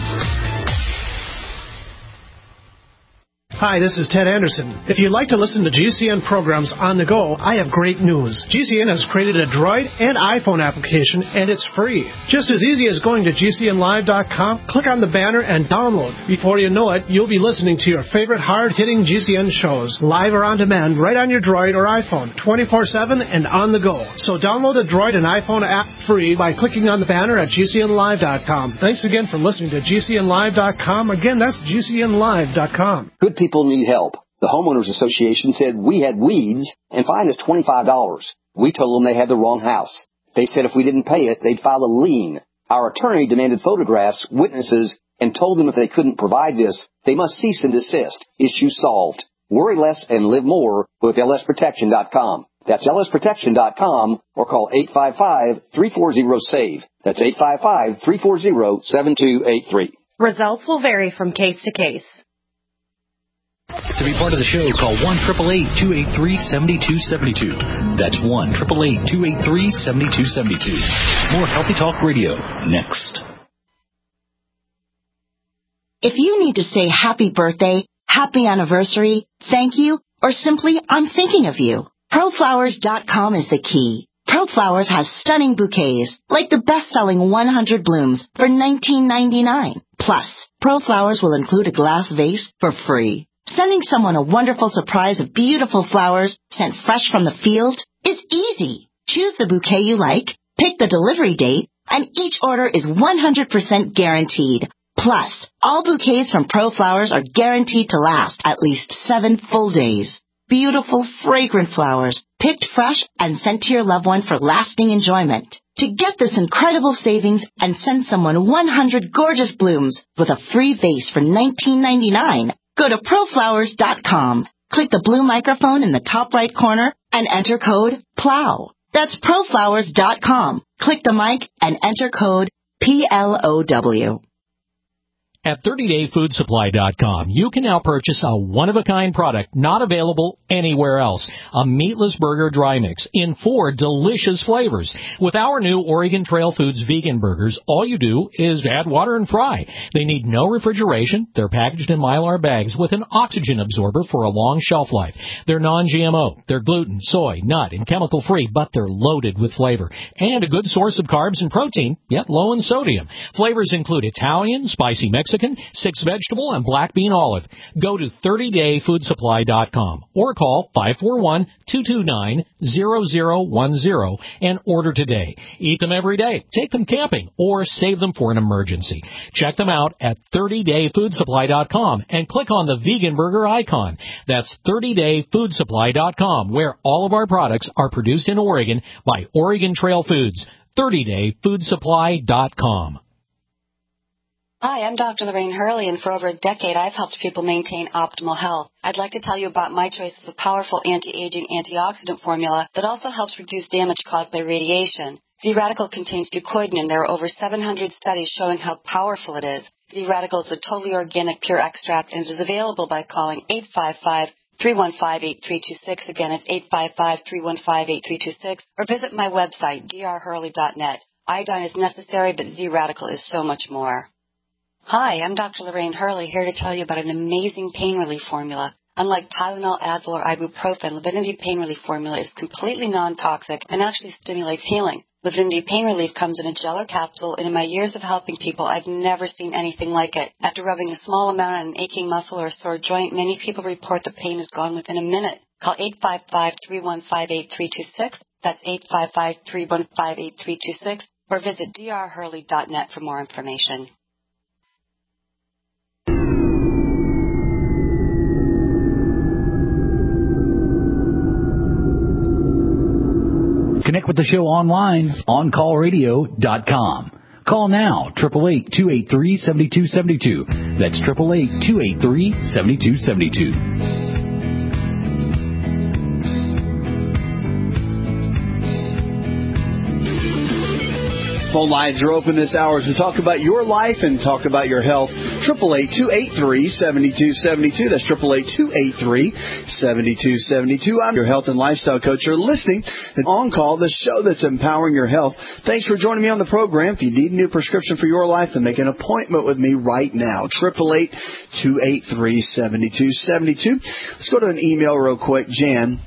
Hi, this is Ted Anderson. If you'd like to listen to G C N programs on the go, I have great news. G C N has created a Droid and iPhone application, and it's free. Just as easy as going to G C N live dot com, click on the banner, and download. Before you know it, you'll be listening to your favorite hard-hitting G C N shows, live or on demand, right on your Droid or iPhone, twenty-four seven and on the go. So download the Droid and iPhone app free by clicking on the banner at G C N live dot com. Thanks again for listening to G C N live dot com. Again, that's G C N live dot com. Good people need help. The Homeowners Association said we had weeds and fined us twenty-five dollars. We told them they had the wrong house. They said if we didn't pay it, they'd file a lien. Our attorney demanded photographs, witnesses, and told them if they couldn't provide this, they must cease and desist. Issue solved. Worry less and live more with L S protection dot com. That's L S protection dot com, or call eight five five, three four zero, SAVE. That's eight five five, three four zero, seven two eight three. Results will vary from case to case. To be part of the show, call one eight eight eight, two eight three, seven two seven two. That's one eight eight eight, two eight three, seven two seven two. More Healthy Talk Radio next. If you need to say happy birthday, happy anniversary, thank you, or simply I'm thinking of you, pro flowers dot com is the key. ProFlowers has stunning bouquets, like the best-selling one hundred blooms for nineteen ninety-nine. Plus, ProFlowers will include a glass vase for free. Sending someone a wonderful surprise of beautiful flowers sent fresh from the field is easy. Choose the bouquet you like, pick the delivery date, and each order is one hundred percent guaranteed. Plus, all bouquets from ProFlowers are guaranteed to last at least seven full days. Beautiful, fragrant flowers, picked fresh and sent to your loved one for lasting enjoyment. To get this incredible savings and send someone one hundred gorgeous blooms with a free vase for nineteen ninety-nine, go to pro flowers dot com. Click the blue microphone in the top right corner and enter code PLOW. That's pro flowers dot com. Click the mic and enter code P L O W. At thirty day food supply dot com, you can now purchase a one-of-a-kind product not available anywhere else, a meatless burger dry mix in four delicious flavors. With our new Oregon Trail Foods vegan burgers, all you do is add water and fry. They need no refrigeration. They're packaged in Mylar bags with an oxygen absorber for a long shelf life. They're non G M O. They're gluten, soy, nut, and chemical-free, but they're loaded with flavor. And a good source of carbs and protein, yet low in sodium. Flavors include Italian, spicy Mexican, six vegetable, and black bean olive. Go to thirty day food supply dot com or call five four one, two two nine, zero zero one zero and order today. Eat them every day, take them camping, or save them for an emergency. Check them out at thirty day food supply dot com and click on the vegan burger icon. That's thirty day food supply dot com, where all of our products are produced in Oregon by Oregon Trail Foods. thirty day food supply dot com. Hi, I'm Doctor Lorraine Hurley, and for over a decade I've helped people maintain optimal health. I'd like to tell you about my choice of a powerful anti-aging antioxidant formula that also helps reduce damage caused by radiation. Z-Radical contains fucoidan, and there are over seven hundred studies showing how powerful it is. Z-Radical is a totally organic pure extract, and it is available by calling eight five five, three one five, eight three two six. Again, it's eight five five, three one five, eight three two six, or visit my website, d r hurley dot net. Iodine is necessary, but Z-Radical is so much more. Hi, I'm Doctor Lorraine Hurley, here to tell you about an amazing pain relief formula. Unlike Tylenol, Advil, or ibuprofen, Livinity Pain Relief Formula is completely non-toxic and actually stimulates healing. Livinity Pain Relief comes in a gel or capsule, and in my years of helping people, I've never seen anything like it. After rubbing a small amount on an aching muscle or a sore joint, many people report the pain is gone within a minute. Call eight five five, three one five, eight three two six. That's eight five five, three one five, eight three two six. Or visit d r hurley dot net for more information. Connect with the show online, on call radio dot com. Call now, eight eight eight, two eight three, seven two seven two. That's eight eight eight, two eight three, seven two seven two. Phone lines are open this hour as we talk about your life and talk about your health. eight eight eight, two eight three, seven two seven two. That's eight eight eight, two eight three, seven two seven two. I'm your health and lifestyle coach. You're listening to On Call, the show that's empowering your health. Thanks for joining me on the program. If you need a new prescription for your life, then make an appointment with me right now. eight eight eight, two eight three, seven two seven two. Let's go to an email real quick. Jan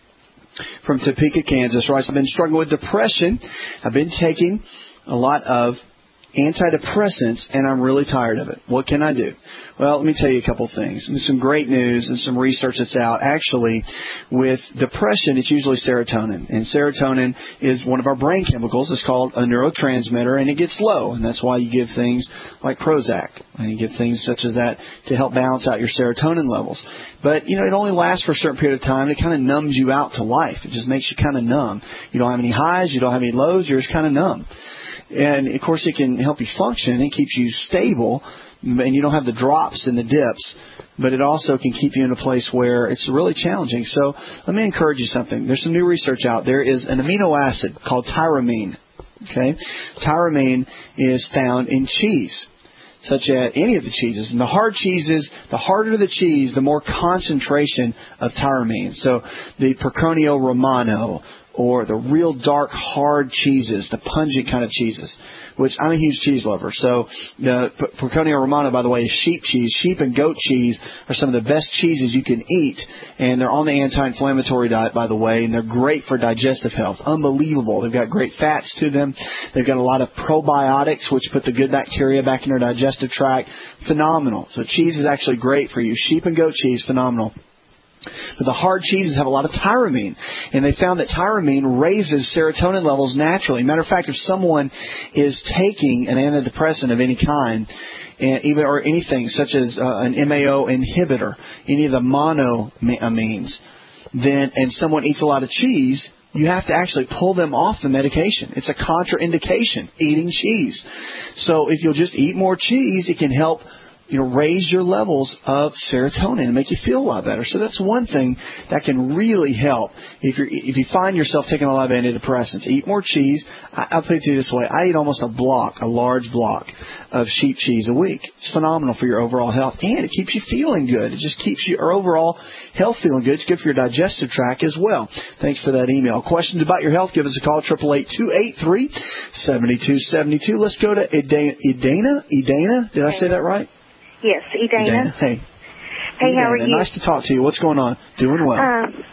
from Topeka, Kansas writes, I've been struggling with depression. I've been taking a lot of antidepressants, and I'm really tired of it. What can I do? Well, let me tell you a couple things. There's some great news and some research that's out. Actually, with depression, it's usually serotonin. And serotonin is one of our brain chemicals. It's called a neurotransmitter, and it gets low. And that's why you give things like Prozac. And you give things such as that to help balance out your serotonin levels. But, you know, it only lasts for a certain period of time. It kind of numbs you out to life. It just makes you kind of numb. You don't have any highs. You don't have any lows. You're just kind of numb. And, of course, it can help you function. It keeps you stable, and you don't have the drops and the dips. But it also can keep you in a place where it's really challenging. So let me encourage you something. There's some new research out. There is an amino acid called tyramine. Okay? Tyramine is found in cheese, such as any of the cheeses. And the hard cheeses, the harder the cheese, the more concentration of tyramine. So the Pecorino Romano, or the real dark, hard cheeses, the pungent kind of cheeses, which I'm a huge cheese lover. So the Pecorino Romano, by the way, is sheep cheese. Sheep and goat cheese are some of the best cheeses you can eat, and they're on the anti-inflammatory diet, by the way, and they're great for digestive health. Unbelievable. They've got great fats to them. They've got a lot of probiotics, which put the good bacteria back in our digestive tract. Phenomenal. So cheese is actually great for you. Sheep and goat cheese, phenomenal. But the hard cheeses have a lot of tyramine, and they found that tyramine raises serotonin levels naturally. Matter of fact, if someone is taking an antidepressant of any kind, and even or anything such as uh, an M A O inhibitor, any of the monoamines, then and someone eats a lot of cheese, you have to actually pull them off the medication. It's a contraindication, eating cheese. So if you'll just eat more cheese, it can help, you know, raise your levels of serotonin and make you feel a lot better. So that's one thing that can really help if you if you find yourself taking a lot of antidepressants. Eat more cheese. I, I'll put it to you this way. I eat almost a block, a large block of sheep cheese a week. It's phenomenal for your overall health, and it keeps you feeling good. It just keeps your overall health feeling good. It's good for your digestive tract as well. Thanks for that email. Questions about your health, give us a call, eight eight eight, two eight three, seven two seven two. Let's go to Idana. Idana? Idana? Did I say that right? Yes, Idana. Hey. Hey, Idana, how are you? Nice to talk to you. What's going on? Doing well. Um,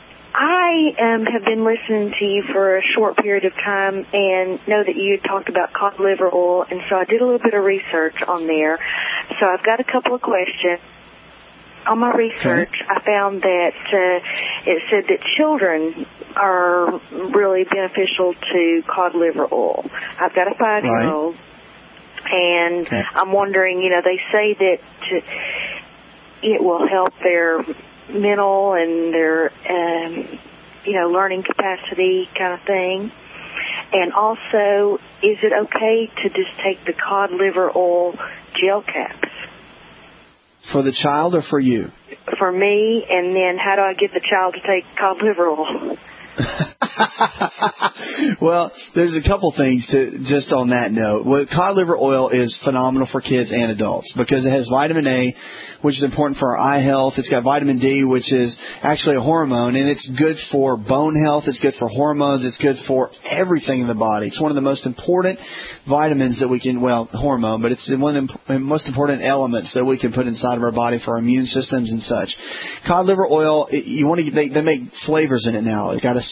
I um, have been listening to you for a short period of time and know that you talked about cod liver oil, and so I did a little bit of research on there. So I've got a couple of questions. On my research, okay. I found that uh, it said that children are really beneficial to cod liver oil. I've got a five-year-old. Right. And okay. I'm wondering, you know, they say that it will help their mental and their, um, you know, learning capacity kind of thing. And also, is it okay to just take the cod liver oil gel caps? For the child or for you? For me, and then how do I get the child to take cod liver oil? Well, there's a couple things to just on that note. Well, cod liver oil is phenomenal for kids and adults because it has vitamin A, which is important for our eye health. It's got vitamin D, which is actually a hormone, and it's good for bone health. It's good for hormones. It's good for everything in the body. It's one of the most important vitamins that we can, well, hormone, but it's one of the most important elements that we can put inside of our body for our immune systems and such. Cod liver oil, you want to, they, they make flavors in it now. It's got a citrus flavor.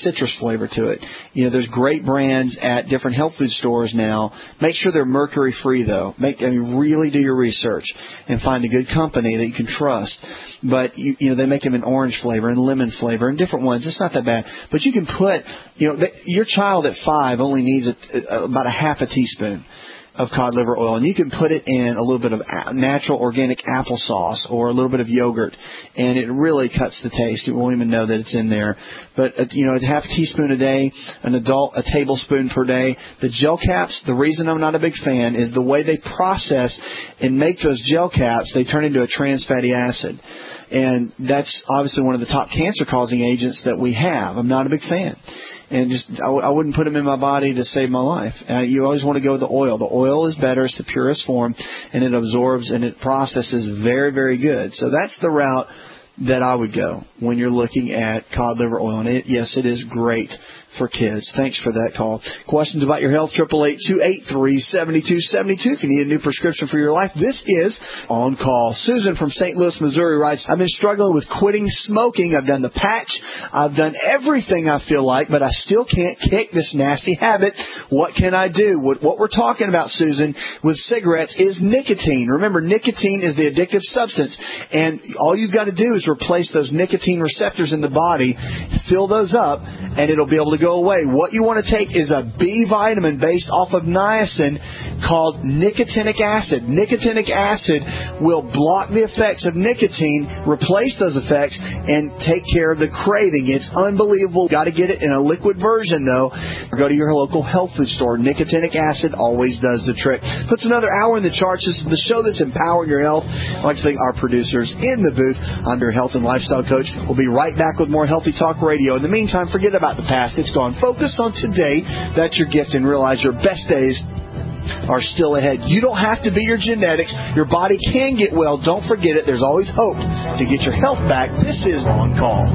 flavor to it. You know, there's great brands at different health food stores now. Make sure they're mercury-free, though. Make, I mean, really do your research and find a good company that you can trust. But, you, you know, they make them in orange flavor and lemon flavor and different ones. It's not that bad. But you can put, you know, the, your child at five only needs a, a, about a half a teaspoon of cod liver oil, and you can put it in a little bit of natural organic applesauce or a little bit of yogurt, and it really cuts the taste. You won't even know that it's in there. But, uh, you know, a half a teaspoon a day, an adult, a tablespoon per day. The gel caps, the reason I'm not a big fan is the way they process and make those gel caps, they turn into a trans fatty acid. And that's obviously one of the top cancer-causing agents that we have. I'm not a big fan. And just, I, w- I wouldn't put them in my body to save my life. Uh, you always want to go with the oil. The oil is better. It's the purest form, and it absorbs and it processes very, very good. So that's the route that I would go when you're looking at cod liver oil. And it, yes, it is great for kids. Thanks for that call. Questions about your health, eight eight eight, two eight three, seven two seven two. If you need a new prescription for your life, this is On Call. Susan from Saint Louis, Missouri writes, I've been struggling with quitting smoking. I've done the patch. I've done everything I feel like, but I still can't kick this nasty habit. What can I do? What, what we're talking about, Susan, with cigarettes is nicotine. Remember, nicotine is the addictive substance, and all you've got to do is replace those nicotine receptors in the body, fill those up, and it'll be able to go away. What you want to take is a B vitamin based off of niacin called nicotinic acid. Nicotinic acid will block the effects of nicotine, replace those effects, and take care of the craving. It's unbelievable. Got to get it in a liquid version, though. Go to your local health food store. Nicotinic acid always does the trick. Puts another hour in the charts. This is the show that's empowering your health. I'd like to thank our producers in the booth. I'm your health and lifestyle coach. We'll be right back with more Healthy Talk Radio. In the meantime, forget about the past. It's gone. Focus on today. That's your gift, and realize your best days are still ahead. You don't have to be your genetics. Your body can get well. Don't forget it. There's always hope to get your health back. This is On Call.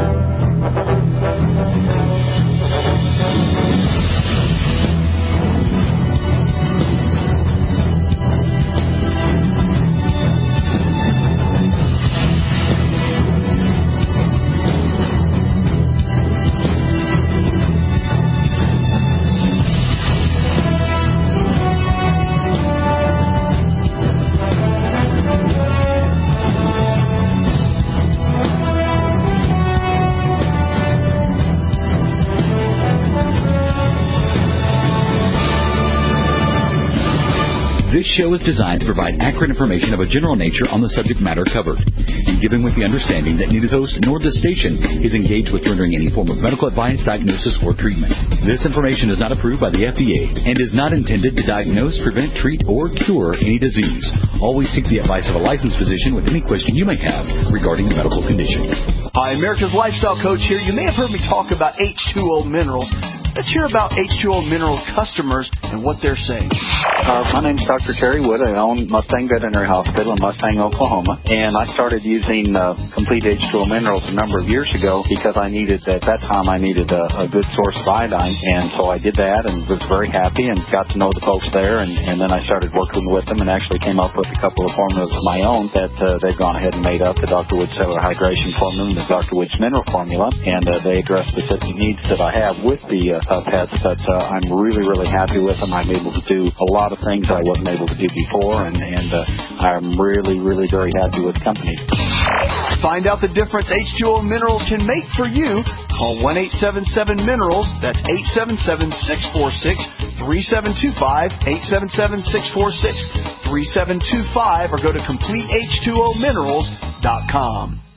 This show is designed to provide accurate information of a general nature on the subject matter covered, and given with the understanding that neither host nor the station is engaged with rendering any form of medical advice, diagnosis, or treatment. This information is not approved by the F D A and is not intended to diagnose, prevent, treat, or cure any disease. Always seek the advice of a licensed physician with any question you may have regarding a medical condition. Hi, America's Lifestyle Coach here. You may have heard me talk about H two O Minerals. Let's hear about H two O Minerals customers and what they're saying. Uh, my name's Doctor Terry Wood. I own Mustang Veterinary Hospital in Mustang, Oklahoma. And I started using uh, Complete H two O Minerals a number of years ago because I needed, at that time, I needed a, a good source of iodine. And so I did that and was very happy and got to know the folks there. And, and then I started working with them and actually came up with a couple of formulas of my own that uh, they've gone ahead and made up, the Doctor Wood Cellular Hydration Formula and the Doctor Wood's Mineral Formula. And uh, they address specific needs that I have with the uh, uh, pets, but uh, I'm really, really happy with them. I'm able to do a lot of things I wasn't able to do before, and, and uh, I'm really, really very happy with the company. Find out the difference H two O Minerals can make for you. Call one eight seven seven minerals. That's eight seven seven, six four six, three seven two five, eight seven seven, six four six, three seven two five, or go to complete H two O minerals dot com.